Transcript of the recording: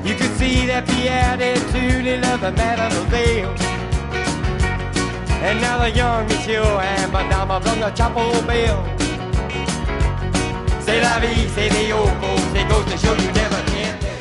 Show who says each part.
Speaker 1: You could see that the attitude of the Mademoiselle. And now the young Monsieur and Madame from the Chapel Bell. C'est la vie, c'est the old folks. It goes to show you never can tell.